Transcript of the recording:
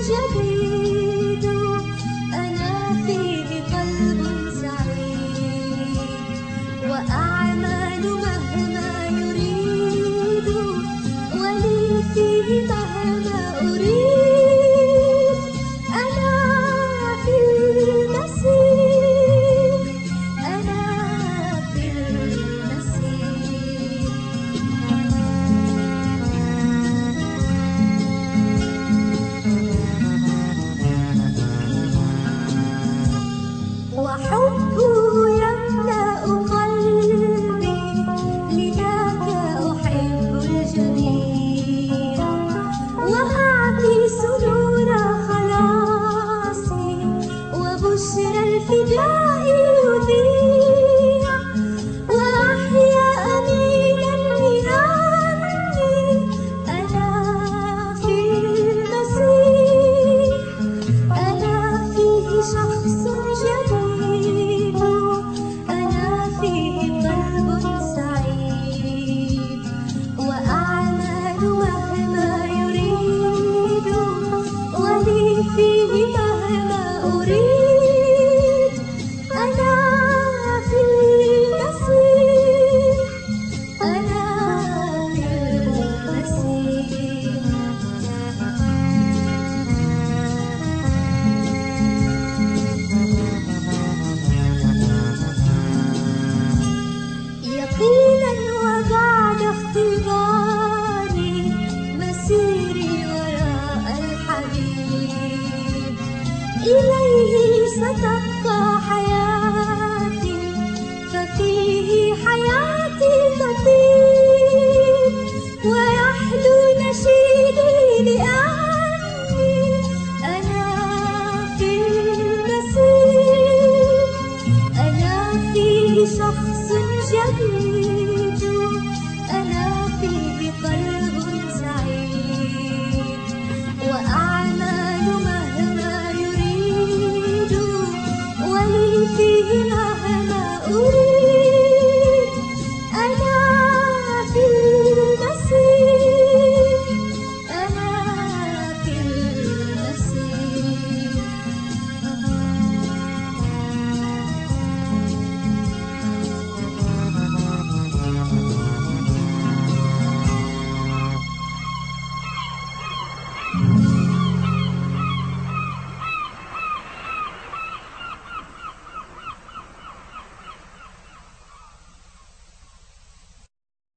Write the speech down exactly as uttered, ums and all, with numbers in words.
جديد أنا فيه قلب سعيد، وأعمل مهما يريد ولي فيه مهما أريد. أنا في المسيح، أنا في المسيح. وحبه يملأ قلبي، لذاك أحب الجميع، وأعطي سرور خلاصي وبشرى الفداء يذيع، وأحيا أمينا لأني أنا في المسيح. أنا فيه شخص جديد، أنا فيه قلب سعيد، وأعمل مهما يريد ولي فيه مهما أريد. أنا في المسيح، أنا في المسيح. يقينا وبعد اختباري مسيري وراء الحبيب، إليه ستبقى